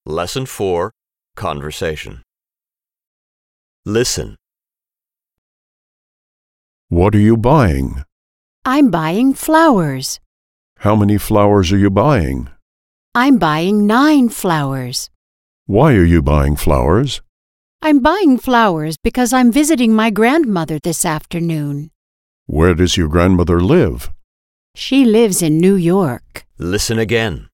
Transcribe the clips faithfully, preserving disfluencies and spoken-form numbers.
Lesson four, Conversation. Listen. What are you buying? I'm buying flowers. How many flowers are you buying? I'm buying nine flowers. Why are you buying flowers? I'm buying flowers because I'm visiting my grandmother this afternoon. Where does your grandmother live? She lives in New York. Listen again.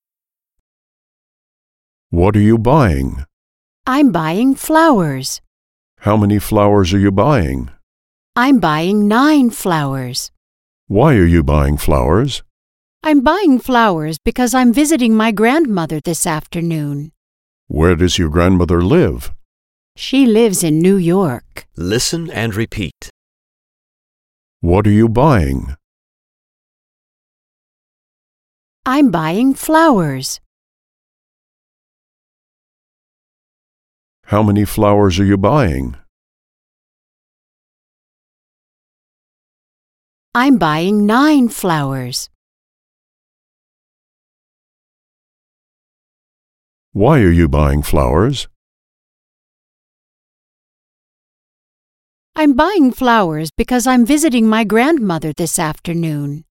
What are you buying? I'm buying flowers. How many flowers are you buying? I'm buying nine flowers. Why are you buying flowers? I'm buying flowers because I'm visiting my grandmother this afternoon. Where does your grandmother live? She lives in New York. Listen and repeat. What are you buying? I'm buying flowers. How many flowers are you buying? I'm buying nine flowers. Why are you buying flowers? I'm buying flowers because I'm visiting my grandmother this afternoon.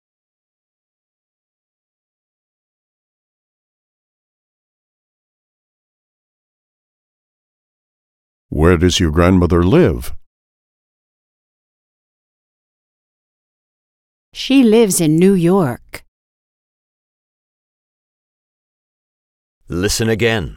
Where does your grandmother live? She lives in New York. Listen again.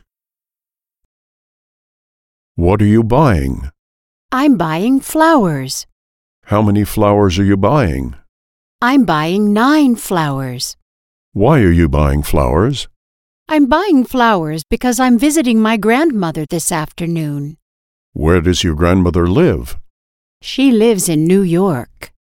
What are you buying? I'm buying flowers. How many flowers are you buying? I'm buying nine flowers. Why are you buying flowers? I'm buying flowers because I'm visiting my grandmother this afternoon. Where does your grandmother live? She lives in New York.